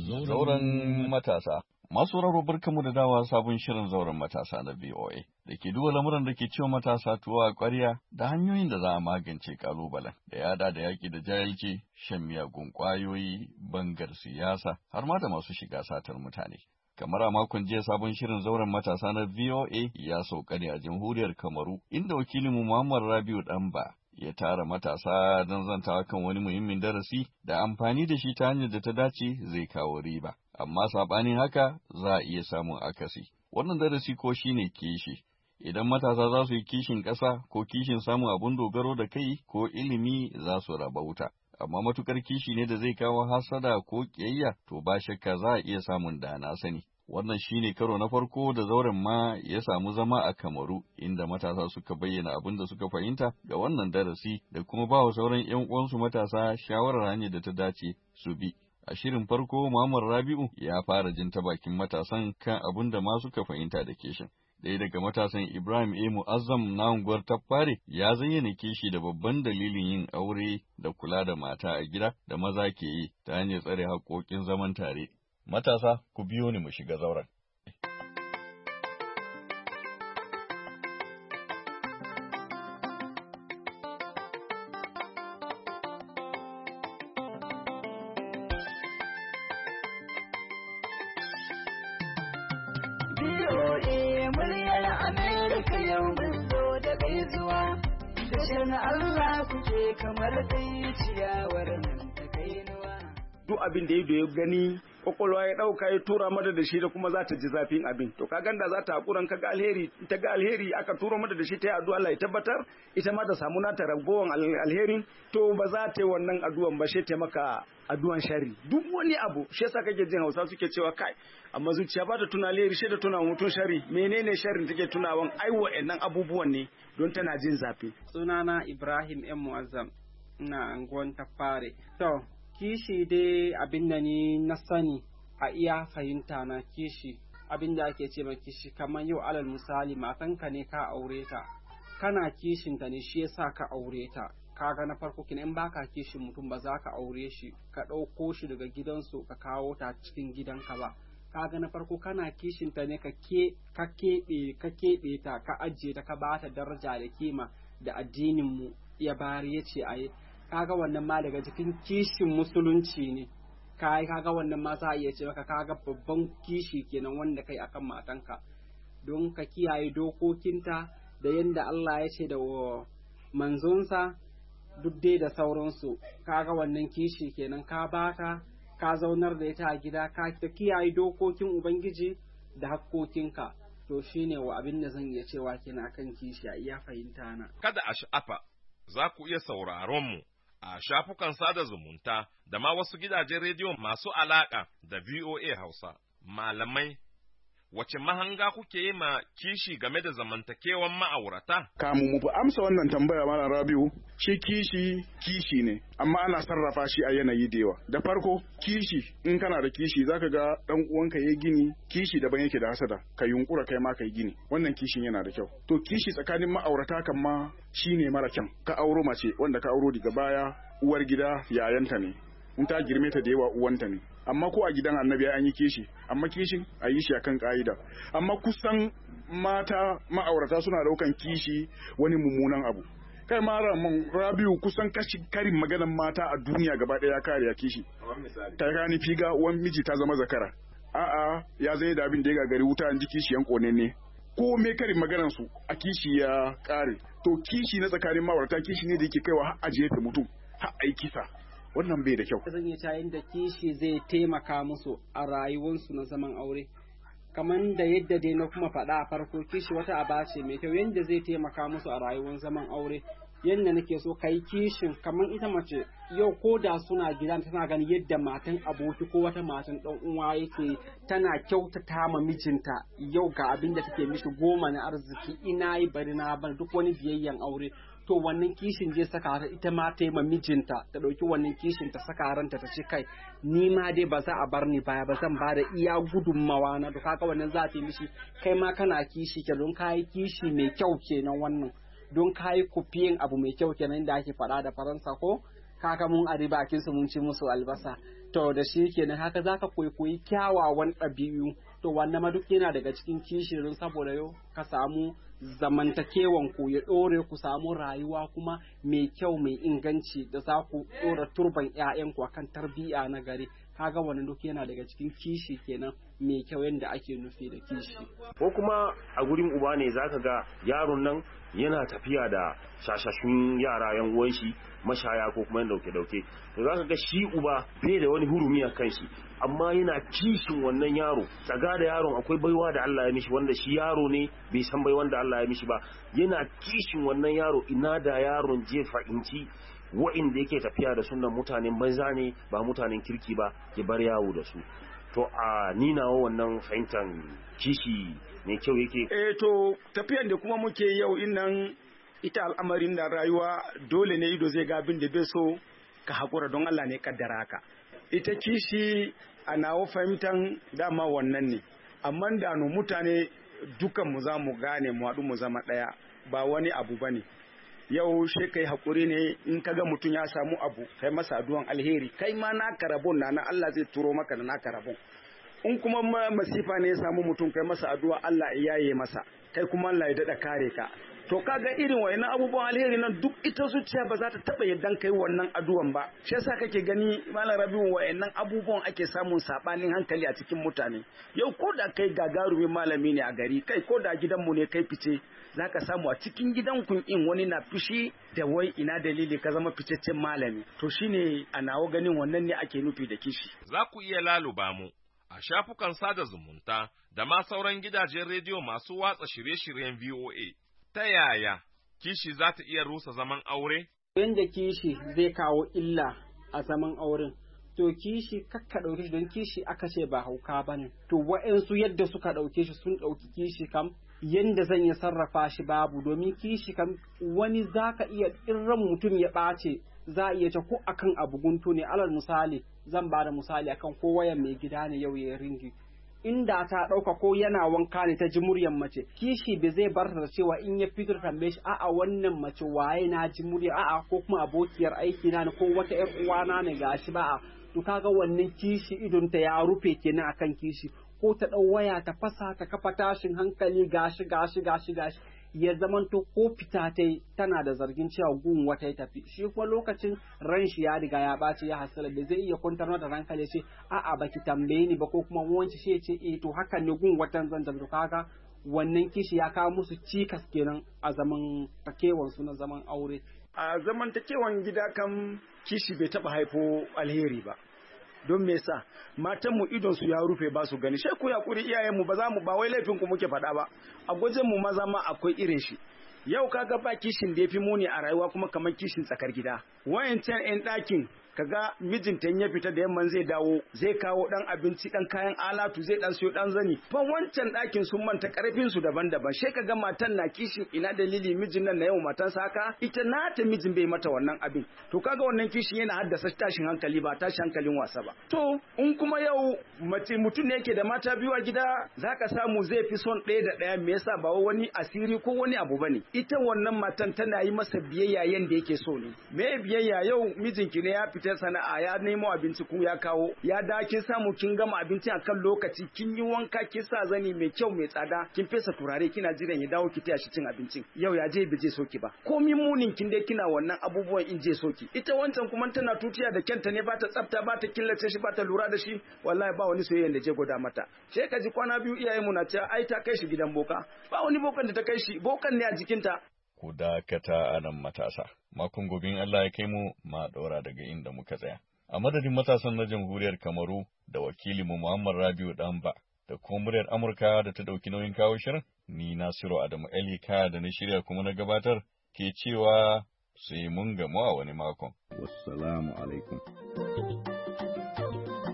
Zauren matasa. Masu raro barkamu da dawa sabon shirin zauren matasa na VOA da ke duba lamuran da ke ciwo matasa tuwo a ƙwarya da hanyoyin da za a magance ƙalubalen da ya da yaƙi da jahilci, shan miyagun ƙwayoyi, bangar siyasa har ma da masu shiga satar mutane. Kamar a makon jiya sabon shirin zauren matasa na VOA ya sauka ne a jamhuriyar Kamaru inda wakilinmu Muhammad Rabiu Ɗanba ya tara matasa don zantawa kan wani muhimmin darasi da amfani da shi ta hanyar da ta dace zai kawo riba. Amma saɓanin haka za a iya samun akasi. Wannan darasi ko shine kishi. Idan matasa za su yi kishin ƙasa ko kishin samun abun dogaro da kai ko ilimi za su rabauta. Amma matukar kishi ne da zai kawo hasada ko ƙiyayya to ba shakka za a iya samun da na sani. Wannan shine karo na farko da zauren ma ya samu zama a Kamaru, inda matasa suka bayyana abin da suka fahimta ga wannan darasi da kuma ba wa sauran 'yan uwansu matasa shawarar hanyar da ta dace su bi. A shirin farko, Muhammad Rabi'u ya fara jin ta bakin matasan kan abin da ma suka fahimta da kishin. Ɗaya daga matasan Ibrahim A. Mu'azzam na unguwar Taffare ya zayyana kishi da babban dalilin yin aure da kula da mata a gida da maza ke yi ta hanyar tsare haƙoƙin zaman tare. Matasa, ku biyo ni mu shiga zauren. BOA muryar Amerika yau mun zo da gaisuwa, da Allah kuke kamar dai ciyawar nan ta kainuwa. Duk abin da ya gani kwakwalwa ya ɗauka ya tura mata da shi da kuma za ta ji zafin abin to ka ganda za ta hakuran ka ga alheri ta ga alheri aka tura mata da shi ta yi addu'a Allah ya tabbatar ita ma ta samu nata ragowan alherin to ba za ta yi wannan addu'an ba shi ta maka addu'an shari duk wani abu shi yasa kake jin Hausa suke cewa kai amma zuciya ba ta tuna alheri shi da tuna mutum shari menene sharrin take tunawan ai wa'annan abubuwan ne don tana jin zafi. Sunana Ibrahim M. Mu'azzam ina anguwan Taffare. To kishi dai abin da ni na sani a iya fahimta na kishi abin da ake ce ma kishi kamar yau alal misali matanka ne ka aure ta kana kishin ta ne shi yasa ka aure ta kaga na farko kin in baka kishin mutum ba za ka aure shi ka ɗauko shi daga gidansu ka kawo ta cikin gidanka ba kaga na farko kana kishin ta ne ka keɓe ta ka ajiye ta ka bata daraja da kima da addinin mu ya bari yace ayi kaga wannan ma daga cikin kishin musulunci ne kaga wannan ma za a iya ce maka kaga babban kishi kenan wanda kai akan matanka don ka kiyaye dokokinta da yanda Allah ya ce da manzonsa duk dai da sauransu kaga wannan kishi kenan ka bata ka zaunar da ita a gida ka kiyaye dokokin ubangiji da hakkokinka to shine wa abin da zan iya cewa kenan kan kishi a iya fahimta na kada a sha'afa za ku iya sauraron mu a shafukan sada zumunta da ma wasu gidajen rediyo masu alaƙa da VOA Hausa. Malamai, wace mahanga kuke yi ma kishi game da zamantakewan ma'aurata? Kamu mu amsa wannan tambaya Malam Rabiu, shi kishi ne, amma ana sarrafa shi a yanayi da yawa. Da farko, kishi, in kana da kishi zaka ga dan uwanka yayi gini, kishi daban yake da hasada, ka yunkura kai ma kai gini. Wannan kishin yana da kyau. To kishi tsakanin ma'aurata kan ma shine mara kyan. Ka auro mace wanda ka auro daga baya uwar gida yayanta ne. In ta girme ta da yawa uwanta ne. Amma ko a gidan annabi an yi kishi, amma kishin a yi shi akan ka'ida. Amma kusan mata ma'aurata suna daukan kishi wani mummunan abu. Kai ma Rabiu kusan karin maganan mata a duniya gaba ɗaya ya kare ya kishi. Ta gani figa uwan miji ta zama zakara. A'a ya zai da abin da ya gagari wuta an ji kishi yan kone ne. Ko me karin maganan su a kishi ya kare. To kishi na tsakanin ma'aurata kishi ne da yake kaiwa har ajiye ta mutum har ai kisa. Wannan bai da kyau. Zan yi cayin da kishi zai taimaka musu a rayuwarsu na zaman aure. Kamar da yadda dai na kuma faɗa a farko kishi wata aba ce mai kyau yadda zai taimaka musu a rayuwar zaman aure. Yadda nake so kai kishin kamar ita mace yau ko da suna gida tana gani yadda matan aboki ko wata matan dan uwa yake tana kyautata ma mijinta yau ga abin da take mishi goma na arziki ina yi bari na bar duk wani biyayyen aure to wannan kishin zai saka ta ita ma ta yi ma mijinta ta ɗauki wannan kishin ta saka ranta ta ce kai ni ma dai ba za a bar ni baya ba zan ba da iya gudunmawa na to kaga wannan za ta yi mishi kai ma kana kishi ke don kayi kishi mai kyau kenan wannan don kayi kufiyin abu mai kyau kenan da ake faɗa da Faransa ko kaka mun ari bakin su mun ci musu albasa to da shi kenan haka zaka koyi kyawawan ɗabi'u to wannan ma duk yana daga cikin kishirin saboda yau ka samu zamantakewan ku ya ɗore ku samu rayuwa kuma mai kyau mai inganci da za ku ɗora turban ƴaƴanku akan tarbiyya na gari kaga wannan duk yana daga cikin kishi kenan mai kyau yadda ake nufi da kishi. Ko kuma a gurin uba ne zaka ga yaron nan yana tafiya da shashashun yara yan uwan shi mashaya ko kuma dauke to zaka ga shi uba bai da wani hurumi a kan shi amma yana kishin wannan yaro tsaga da yaron akwai baiwa da Allah ya mishi wanda shi yaro ne bai san baiwan da Allah ya mishi ba yana kishin wannan yaro ina da yaron je fahimci wa'inda yake tafiya da sunan mutanen banza ne ba mutanen kirki ba ya bar yawo da su to a ni nawa wannan fahimtar kishi mai kyau yake to tafiyan da kuma muke yau innan ita al'amarin da rayuwa dole ne ido zai ga abin da bai so ka hakura don Allah ne kaddara ka ita kishi a nawa fahimtan dama wannan ne amma da no mutane dukan mu za mu gane mu haɗu mu zama ɗaya ba wani abu bane yau sai kai hakuri ne in kaga mutum ya samu abu kai masa addu'an alheri kai ma naka rabon na Allah zai turo maka da naka rabon in kuma masifa ne ya samu mutum kai masa addu'a Allah ya yaye masa kai kuma Allah ya dada kare ka to kaga irin wayannan abubuwan alheri nan duk ita zuciya ba za ta taba yaddan kai wannan addu'an ba shi yasa kake gani malam Rabiu wayannan abubuwan ake samun sabanin hankali a cikin mutane yau ko da kai gagarumin malami ne a gari kai ko da gidanmu ne kai fice zaka samu a cikin gidan kun in wani na fishi da wai ina dalili ka zama ficeccen malami to shine a nawo ganin wannan ne ake nufi da kishi za ku iya laluba mu a shafukan sada zumunta da ma sauran gidajen rediyo masu watsa shirye-shiryen VOA ta yaya kishi za ta iya rusa zaman aure yanda kishi zai kawo illa a zaman auren to kishi kakka ɗauke shi don kishi aka ce ba hauka bane to wa'ansu yadda suka ɗauke shi sun ɗauki kishi kam yanda zan iya sarrafa shi babu domin kishi kam wani zaka iya ran mutum ya ɓace za a iya ta ko akan abu guntu ne alal misali zan ba da misali akan ko wayan mai gida ne yau ya ringi inda ta ɗauka ko yana wanka ne ta ji muryan mace kishi bai zai bar da cewa in ya fito tambaye shi a'a wannan mace waye na ji murya a'a ko kuma abokiyar aiki na ne ko wata ƴar uwana ne gashi ba a to kaga wannan kishi idon ta ya rufe kenan akan kishi ko ta ɗau waya ta fasa ta kafa tashin hankali gashi ya zamanto ko fita ta tana da zargin cewa gun wata ya tafi shi kuma lokacin ran shi ya riga ya ɓaci ya hasala da zai iya kwantar da rankali ce a'a baki tambaye ni ba ko kuma wanci shi ce to hakan ne gun watan zan tafi kaga wannan kishi ya kawo musu cikas kenan a zaman takewan su na zaman aure a zaman takewan gida kan kishi bai taba haifo alheri ba don me yasa matan mu idon su ya rufe ba su gani sai ku yakuri iyayen mu ba wai laifin ku muke faɗa ba a gwajin mu maza ma akwai irin shi yau kaga ba kishin da yafi muni a rayuwa kuma kamar kishin tsakar gida wayancan ɗan ɗakin kaga mijinta ya fita da yamman zai dawo zai kawo dan abinci dan kayan alatu zai dan siyo dan zani fa wancan ɗakin sun manta karfin su daban-daban sai kaga matan na kishin ina dalili mijin nan na yau matan saka ita nata mijin bai mata wannan abin to kaga wannan kishin yana haddasa tashin hankali ba tashin hankalin wasa ba to in kuma yau mace mutum ne yake da mata biyu a gida zaka samu zai fi son ɗaya da ɗaya me yasa ba wani asiri ko wani abu bane ita wannan matan tana yi masa biyayya yanda yake so ne me biyayya yau mijinki ne ya fita sana'a ya nemo abinci kun ya kawo ya da kin samu kin gama abinci akan lokaci kin yi wanka kin sa zani mai kyau mai tsada kin fesa turare kina jiran ya dawo ki taya shi cin abincin yau ya je bije soki ba komin munin kin dai kina wannan abubuwan in je soki ita wancan kuma tana tutiya da kyanta ne ba ta tsafta ba ta killace shi ba ta lura da shi wallahi ba wani soyayyen da je goda mata sai ka ji kwana biyu iyayen mu na cewa ai ta kai shi gidan boka ba wani bokan da ta kai shi bokan ne a jikinta ku dakata a nan matasa. Makon gobe Allah ya kai mu ma ɗora daga inda muka tsaya. A madadin matasan na jamhuriyar Kamaru da wakilinmu Muhammad Rabiu Ɗanba da kuma muryar Amurka da ta ɗauki nauyin kawo shirin, ni Nasiru Adamu Ali Kaya da na shirya kuma na gabatar ke cewa sai mun gamu a wani makon. Wassalamu alaikum.